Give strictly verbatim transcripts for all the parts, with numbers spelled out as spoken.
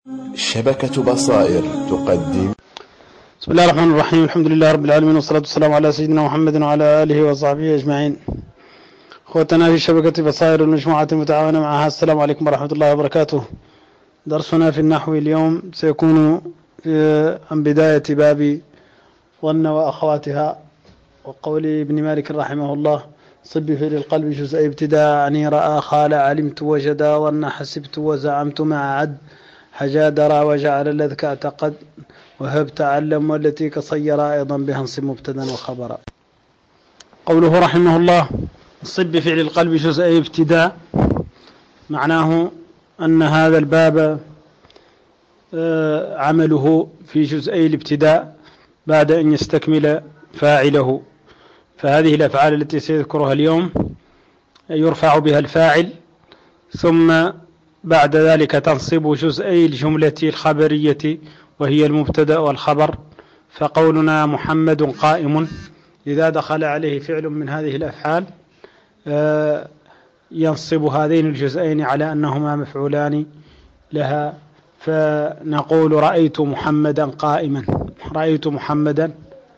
شبكة بصائر تقدم. بسم الله الرحمن الرحيم. الحمد لله رب العالمين، والصلاة والسلام على سيدنا محمد وعلى آله وصحبه أجمعين. أخوتنا في شبكة بصائر المجموعة المتعاونة معها، السلام عليكم ورحمة الله وبركاته. درسنا في النحو اليوم سيكون عن بداية باب ظن وأخواتها، وقول ابن مالك رحمه الله: صب في القلب جزء ابتداء، عني رأى خال علمت وجدا ظن حسبت وزعمت مع عد حجا درى وجعل الذك اعتقد وهب تعلم والتي كصير أيضا بها انصب مبتدا وخبرا. قوله رحمه الله: صب بفعل القلب جزء ابتداء، معناه أن هذا الباب عمله في جزئي الابتداء بعد أن يستكمل فاعله. فهذه الأفعال التي سيذكرها اليوم يرفع بها الفاعل، ثم بعد ذلك تنصب جزئي الجملة الخبرية وهي المبتدأ والخبر. فقولنا محمد قائم، إذا دخل عليه فعل من هذه الأفعال ينصب هذين الجزئين على أنهما مفعولان لها. فنقول: رأيت محمدا قائما، رأيت محمدا،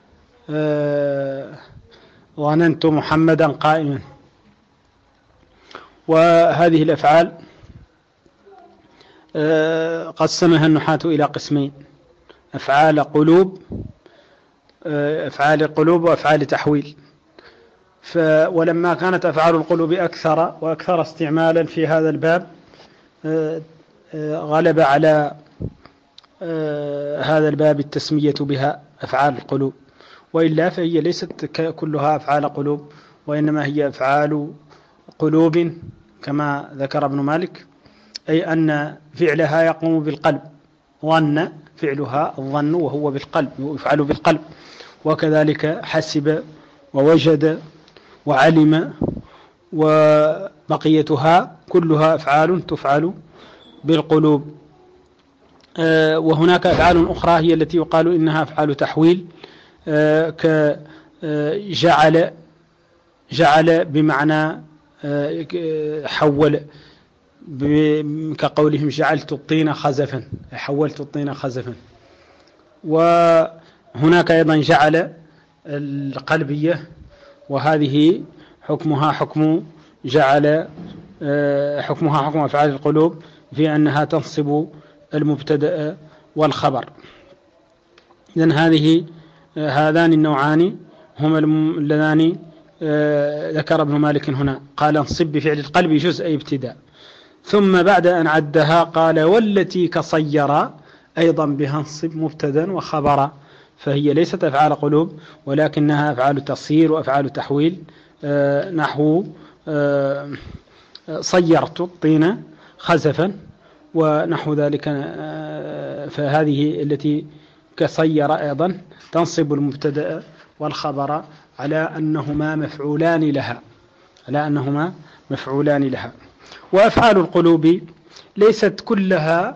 ظننت محمدا قائما. وهذه الأفعال قسمها النحاة إلى قسمين: أفعال قلوب أفعال قلوب وأفعال تحويل. ولما كانت أفعال القلوب أكثر وأكثر استعمالا في هذا الباب، غلب على هذا الباب التسمية بها أفعال القلوب، وإلا فهي ليست كلها أفعال قلوب، وإنما هي أفعال قلوب كما ذكر ابن مالك، أي أن فعلها يقوم بالقلب. ظن فعلها الظن وهو بالقلب، يفعل بالقلب. وكذلك حسب ووجد وعلم، وبقيتها كلها أفعال تفعل بالقلوب. وهناك أفعال أخرى هي التي يقال إنها أفعال تحويل، كجعل جعل بمعنى حول، كقولهم: جعلت الطين خزفا، حولت الطين خزفا. وهناك أيضا جعل القلبية، وهذه حكمها حكم جعل حكمها حكم أفعال القلوب في أنها تنصب المبتدأ والخبر. إذن هذه هذان النوعان هما اللذان ذكر ابن مالك هنا. قال: انصب بفعل القلب جزء ابتداء، ثم بعد أن عدها قال: والتي كصير أيضا بها انصب مبتدا وخبرا. فهي ليست أفعال قلوب، ولكنها أفعال تصير وأفعال تحويل. نحو صيرت الطين خزفا ونحو ذلك. فهذه التي كصير أيضا تنصب المبتدا والخبر على أنهما مفعولان لها على أنهما مفعولان لها. وأفعال القلوب ليست كلها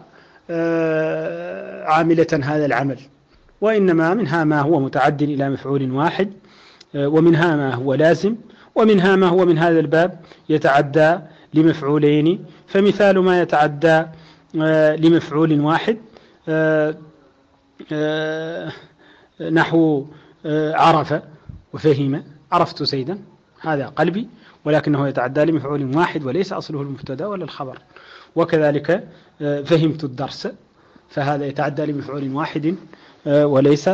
عاملة هذا العمل، وإنما منها ما هو متعد إلى مفعول واحد، ومنها ما هو لازم، ومنها ما هو من هذا الباب يتعدى لمفعولين. فمثال ما يتعدى لمفعول واحد نحو عرف وفهم. عرفت زيدا، هذا قلبي، ولكنه يتعدى لمفعول واحد وليس أصله المبتدا ولا الخبر. وكذلك فهمت الدرس، فهذا يتعدى لمفعول واحد وليس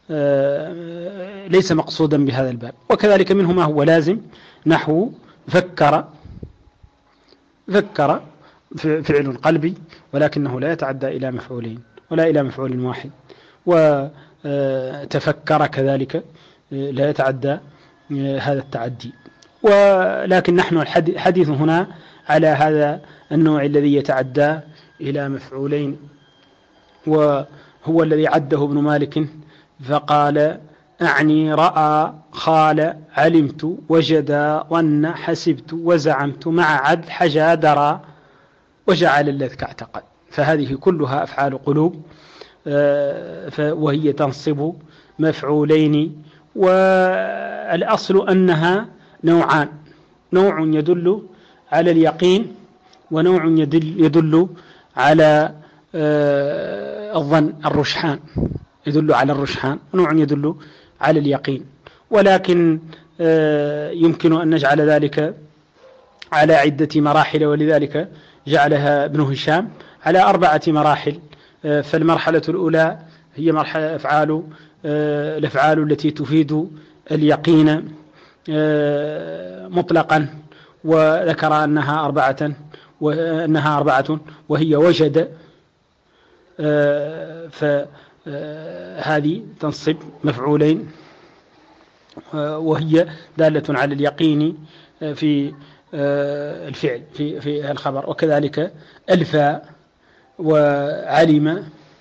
ليس مقصودا بهذا الباب. وكذلك منه ما هو لازم، نحو فكر فكر فعل قلبي، ولكنه لا يتعدى إلى مفعولين ولا إلى مفعول واحد. وتفكر كذلك لا يتعدى هذا التعدي. ولكن نحن الحديث هنا على هذا النوع الذي يتعدى إلى مفعولين، وهو الذي عده ابن مالك فقال: أعني رأى خال علمت وجدا ظن حسبت وزعمت مع عد حجا درى وجعل الذك اعتقد. فهذه كلها أفعال قلوب، وهي تنصب مفعولين. والأصل أنها نوعان: نوع يدل على اليقين، ونوع يدل, يدل على الظن الرجحان، يدل على الرجحان، ونوع يدل على اليقين، ولكن يمكن أن نجعل ذلك على عدة مراحل، ولذلك جعلها ابن هشام على أربعة مراحل. فالمرحلة الأولى هي مرحلة أفعال الأفعال التي تفيد اليقين مطلقا، وذكر أنها أربعة وأنها أربعة وهي وجد، فهذه تنصب مفعولين وهي دالة على اليقين في الفعل في في الخبر. وكذلك الفاء وعلم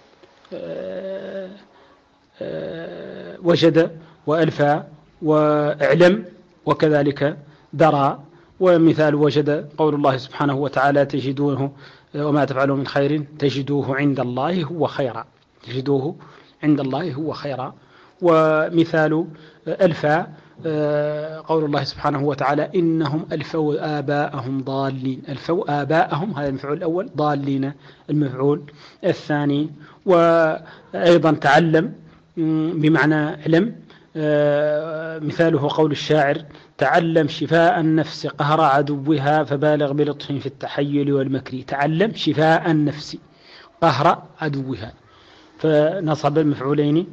وجد وألفى وأعلم، وكذلك درى. ومثال وجد قول الله سبحانه وتعالى تجدوه وما تفعلوا من خير تجدوه عند الله هو خيرا، تجدوه عند الله هو خيرا. ومثال ألفى قول الله سبحانه وتعالى إنهم ألفوا آباءهم ضالين، ألفوا آباءهم هذا المفعول الأول، ضالين المفعول الثاني. وأيضا تعلم بمعنى علم، مثاله قول الشاعر تعلم شفاء النفس قهر عدوها فبالغ بلطف في التحيل والمكر، تعلم شفاء النفس قهر عدوها، فنصب المفعولين.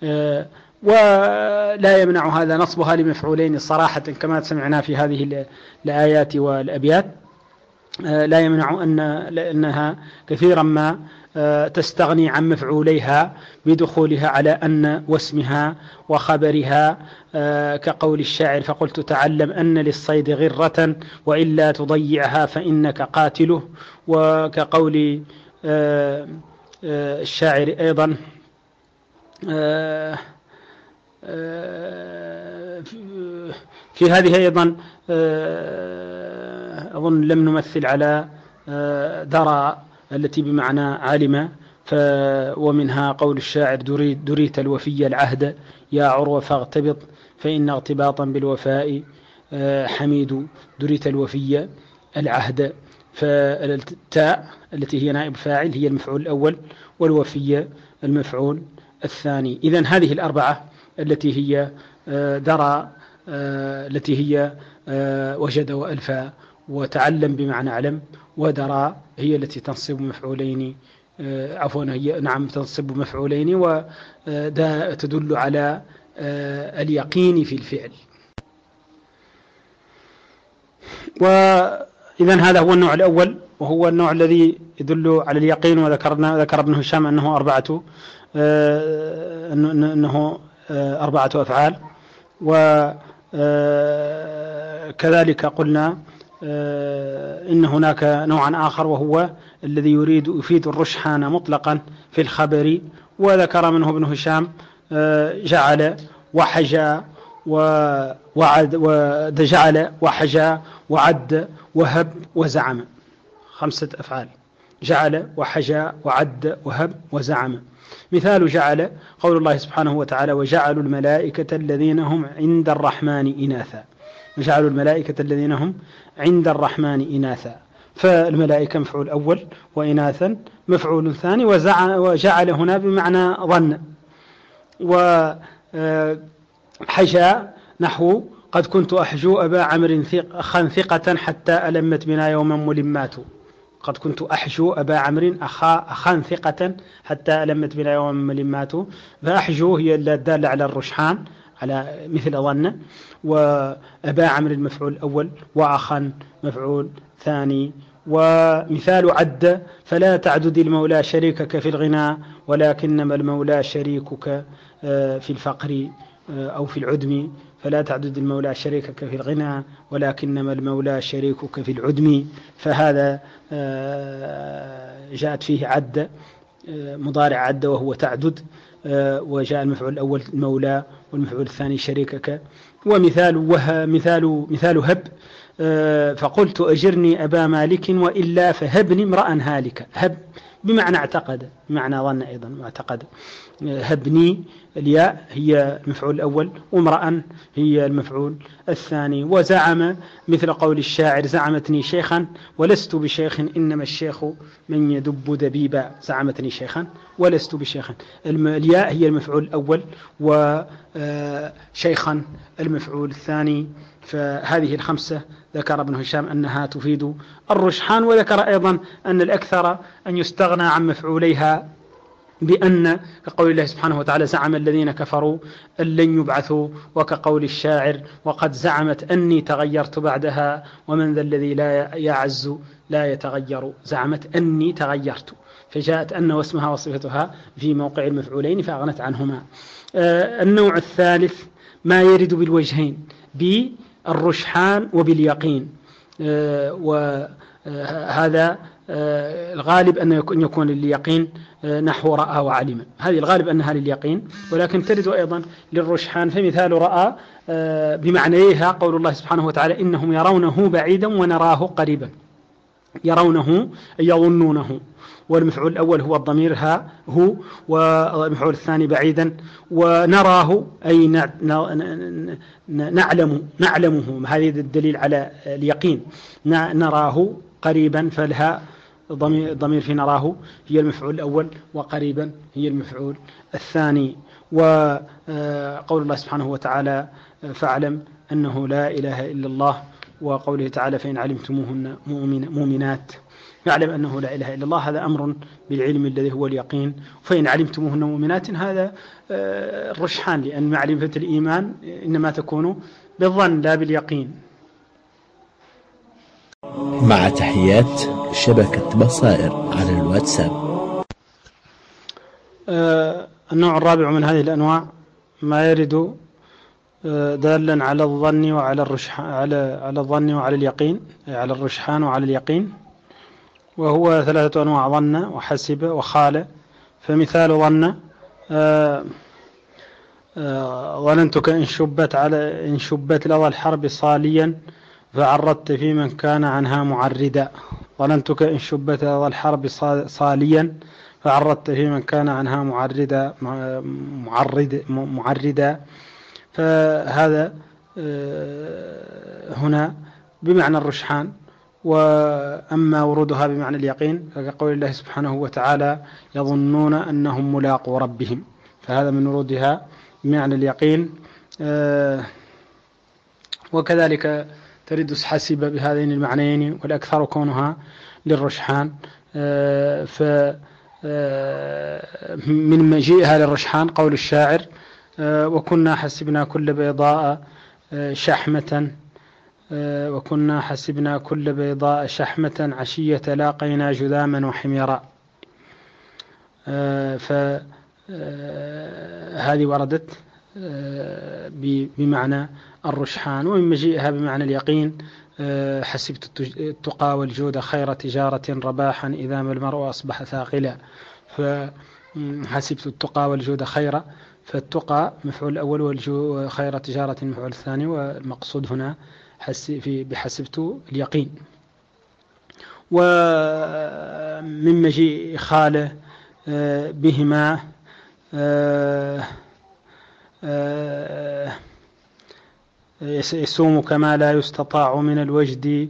ولا يمنع هذا نصبها لمفعولين صراحة كما سمعنا في هذه الآيات والأبيات، لا يمنع أن لأنها كثيرا ما تستغني عن مفعوليها بدخولها على أن واسمها وخبرها، كقول الشاعر فقلت تعلم أن للصيد غرة وإلا تضيعها فإنك قاتله. وكقول الشاعر أيضا في هذه أيضا أظن لم نمثل على درى التي بمعنى علم، ومنها قول الشاعر دريت, دريت الوفي العهد يا عروة فاغتبط فإن اغتباطا بالوفاء حميد، دريت الوفي العهد. فالتاء التي هي نائب فاعل هي المفعول الأول، والوفي المفعول الثاني. إذن هذه الأربعة التي هي درى التي هي وجد وألفى وتعلم بمعنى علم ودرى هي التي تنصب مفعولين، عفوا هي نعم تنصب مفعولين وتدل على اليقين في الفعل. وإذن هذا هو النوع الأول وهو النوع الذي يدل على اليقين، وذكرنا ذكر ابن هشام أنه أربعة أنه أربعة أفعال. وكذلك قلنا إن هناك نوعا آخر وهو الذي يريد يفيد الرجحان مطلقا في الخبر، وذكر منه ابن هشام جعل وحجى ووعد وجعل وحجى وعد وهب وزعم، خمسة أفعال: جعل وحجى وعد وهب وزعم. مثال جعل قول الله سبحانه وتعالى وجعلوا الملائكة الذين هم عند الرحمن إناثا، وجعلوا الملائكة الذين هم عند الرحمن إناثا، فالملائكة مفعول أول وإناثا مفعول ثاني، وجعل هنا بمعنى ظن. وحجى نحو قد كنت أحجو أبا عمرو أخا ثقة حتى ألمت بنا يوما ملمات، قد كنت أحجو أبا عمرو أخا أخا ثقة حتى ألمت بنا يوما ملمات، فأحجو هي الدالة على الرجحان على مثل ظن، وأبا عمرو المفعول الأول وأخا مفعول ثاني. ومثال عد فلا تعدد المولى شريكك في الغنى ولكنما المولى شريكك في الفقر أو في العدم، فلا تعدد المولى شريكك في الغنى ولكنما المولى شريكك في العدم. فهذا جاءت فيه عد مضارع عد وهو تعدد، وجاء المفعول الأول المولى والمفعول الثاني شريكك. ومثال وه مثال مثال هب فقلت أجرني أبا مالك وإلا فهبني امرأ هالك، هب بمعنى اعتقد، بمعنى ظن أيضا واعتقد. هبني الياء هي المفعول الأول، وامرأ هي المفعول الثاني. وزعم مثل قول الشاعر زعمتني شيخا ولست بشيخ إنما الشيخ من يدب دبيبا. زعمتني شيخا ولست بشيخ. الياء هي المفعول الأول، وشيخا المفعول الثاني. فهذه الخمسة ذكر ابن هشام أنها تفيد الرجحان. وذكر أيضا أن الأكثر أن يستغنى عن مفعوليها بأن، كقول الله سبحانه وتعالى زعم الذين كفروا أن لن يبعثوا، وكقول الشاعر وقد زعمت أني تغيرت بعدها ومن ذا الذي لا يعز لا يتغير. زعمت أني تغيرت، فجاءت أن واسمها وصفتها في موقع المفعولين فأغنت عنهما. آه النوع الثالث ما يرد بالوجهين، بالرجحان وباليقين. آه وهذا آه الغالب أن يكون لليقين نحو رأى وعلم. هذه الغالب أنها لليقين، ولكن ترد أيضا للرجحان. فمثال رأى بمعنيها قول الله سبحانه وتعالى إنهم يرونه بعيدا ونراه قريبا. يرونه أي يظنونه، والمفعول الأول هو الضمير ها هو، والمفعول الثاني بعيدا. ونراه أي نعلم نعلمه، هذه الدليل على اليقين. نراه قريبا، فالها ضمير في نراه هي المفعول الأول، وقريبا هي المفعول الثاني. وقول الله سبحانه وتعالى فاعلم أنه لا إله إلا الله، وقوله تعالى فإن علمتموهن مؤمنات. يعلم أنه لا إله إلا الله، هذا أمر بالعلم الذي هو اليقين. فإن علمتموهن مؤمنات هذا الرجحان، لأن معرفة الإيمان إنما تكون بالظن لا باليقين. مع تحيات شبكة بصائر على الواتساب. آه النوع الرابع من هذه الأنواع ما يرد آه دالا على الظن وعلى الرجحان، على على الظن وعلى اليقين، على الرجحان وعلى اليقين. وهو ثلاثة أنواع: ظن وحسب وخال. فمثال ظن آه آه ظننتك إن شبت على إن شبت لظى الحرب صاليا فعرضت في من كان عنها معردا. ظننتك إن شبت لظى الحرب صاليا فعرضت في من كان عنها معردا معرد معردا. فهذا هنا بمعنى الرجحان. وأما ورودها بمعنى اليقين فكقول الله سبحانه وتعالى يظنون أنهم ملاقو ربهم، فهذا من ورودها بمعنى اليقين. وكذلك ترد حسب بهذين المعنيين، والأكثر كونها للرجحان. ف من مجيئها للرجحان قول الشاعر وكنا حسبنا كل بيضاء شحمة وكنا حسبنا كل بيضاء شحمة عشية لاقينا جذاما وحميرا. فهذه وردت بمعنى الرجحان. ومن مجيئها بمعنى اليقين حسبت التقى والجود خير تجارة رباحا إذا ما المرء أصبح ثاقلا. فحسبت التقى والجود خير، فالتقى مفعول الأول والجود خير تجارة المفعول الثاني، والمقصود هنا في بحسبت اليقين. ومن مجيء خاله بهما يسوم كما لا يستطاع من الوجد.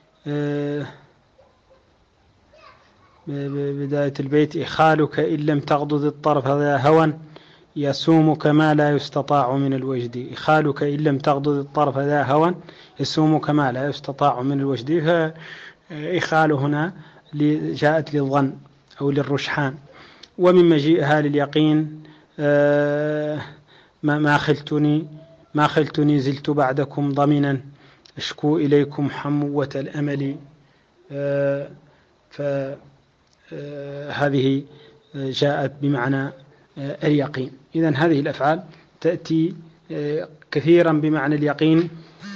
بداية البيت إخالك إن لم تغضض الطرف هذا هوى يسوم كما لا يستطاع من الوجد. إخالك إن لم تغضض الطرف ذا هوى يسوم كما لا يستطاع من الوجد. فإخال هنا جاءت للظن أو للرجحان. ومن مجيئها لليقين ما خلتني ما خلتني زلت بعدكم ضمنا أشكو إليكم حموة الأمل. فهذه جاءت بمعنى اليقين. إذن هذه الأفعال تأتي كثيرا بمعنى اليقين،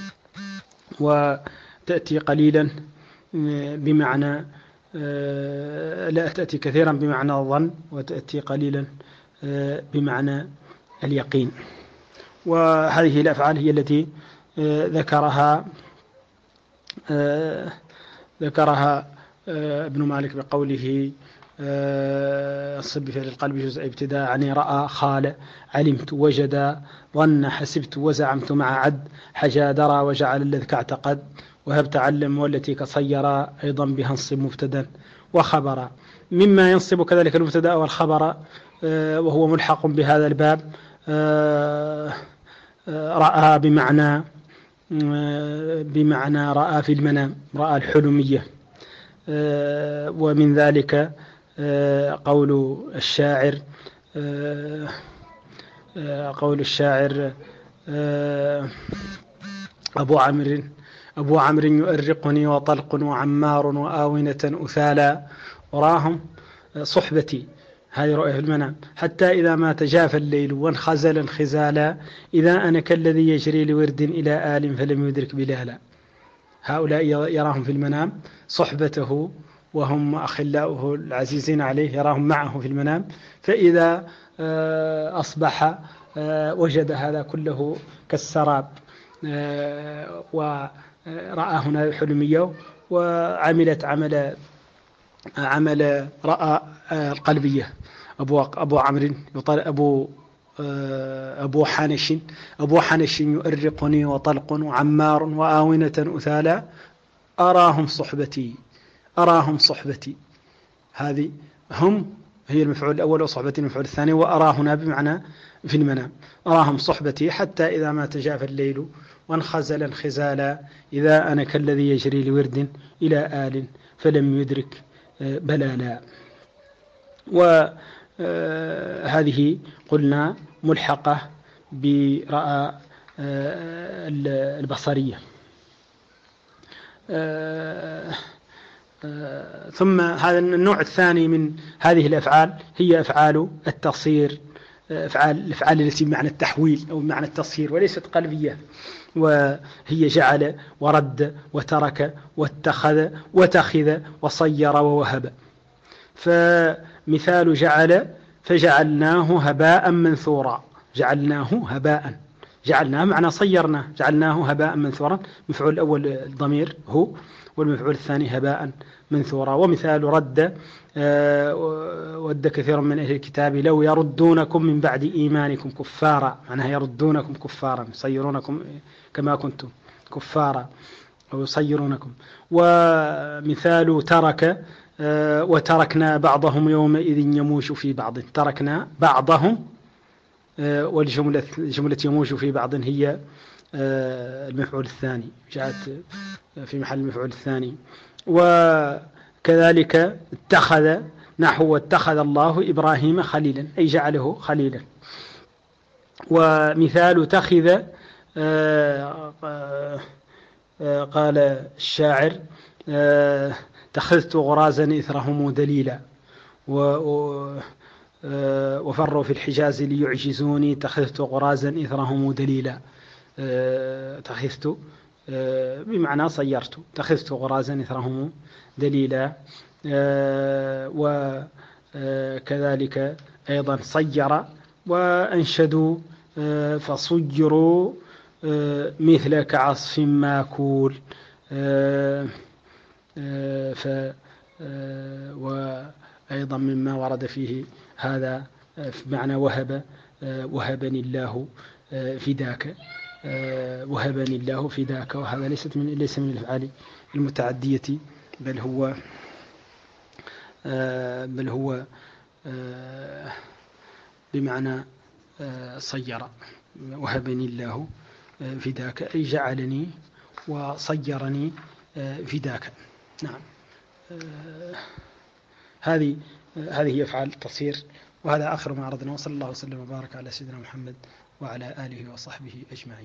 وتأتي قليلا بمعنى لا تأتي كثيرا بمعنى الظن، وتأتي قليلا بمعنى اليقين. وهذه الأفعال هي التي ذكرها ذكرها ابن مالك بقوله انصب بفعل القلب جزء ابتداء، يعني رأى، خال، علمت، وجد، ظن، حسبت، وزعمت مع عد، حجا، درى، وجعل الذي كاعتقد، وهب، تعلم، والتي كصير أيضا بها انصب مبتدا وخبرا. مما ينصب كذلك المبتدا والخبر وهو ملحق بهذا الباب رأى بمعنى بمعنى رأى في المنام، رأى الحلمية. ومن ذلك قول الشاعر قول الشاعر أبو عمرو أبو عمرو يؤرقني وطلق وعمار وآونة أثالا، أراهم صحبتي، هذه رؤية في المنام، حتى إذا ما تجافى الليل وانخزل انخزالا، إذا أنا كالذي يجري لورد إلى آل فلم يدرك بلالا. هؤلاء يراهم في المنام صحبته وهم أخلاؤه العزيزين عليه، يراهم معه في المنام، فإذا أصبح وجد هذا كله كالسراب، ورأى هنا الحلمية وعملت عمل عمل رأى القلبية. أبو أبو عمرو أبو أبو حنش أبو حنش يؤرقني وطلق وعمار وآونة أثالا، أراهم صحبتي أراهم صحبتي، هذه هم هي المفعول الأول وصحبتي المفعول الثاني، وأراه هنا بمعنى في المنام، أراهم صحبتي حتى إذا ما تجافى الليل وانخزل انخزالا، إذا أنا كالذي يجري لورد إلى آل فلم يدرك بلالا. وهذه قلنا ملحقة برأى البصرية. ثم هذا النوع الثاني من هذه الأفعال هي أفعال التصير، أفعال الأفعال التي بمعنى التحويل أو بمعنى التصير وليست قلبية، وهي جعل ورد وترك واتخذ وتخذ وصير ووهب. فمثال جعل فجعلناه هباء منثورا، جعلناه هباء، جعلناه معنى صيرناه، جعلناه هباء منثورا، مفعول الأول الضمير هو، والمفعول الثاني هباء منثورا. ومثال رد ود كثير من أهل الكتاب لو يردونكم من بعد إيمانكم كفارا، معناها يردونكم كفارا، يصيرونكم كما كنتم كفارا أو يصيرونكم. ومثال ترك وتركنا بعضهم يومئذ يموش في بعض، تركنا بعضهم، والجملة جملة يموش في بعض هي المفعول الثاني، جاءت في محل المفعول الثاني. وكذلك اتخذ نحو اتخذ الله إبراهيم خليلا، أي جعله خليلا. ومثال تخذ قال الشاعر تخذت غرازا إثرهم دليلا، وفروا في الحجاز ليعجزوني تخذت غرازا إثرهم دليلا، تخذت بمعنى صيرت، تخذت غرازا إثرهم دليلا. وكذلك أيضا صير وأنشدوا فصيروا مثل كعصف ماكول. ف وأيضا مما ورد فيه هذا بمعنى وهب، وهبني الله فداك، وهبني الله فداك، وهذا ليست من ليس من الأفعال المتعدية، بل هو بل هو بمعنى صير، وهبني الله فداك أي جعلني وصيرني فداك. نعم، هذه هذه هي أفعال التصير. وهذا آخر ما عرضنا، وصلى الله وسلم وبارك على سيدنا محمد وعلى آله وصحبه أجمعين.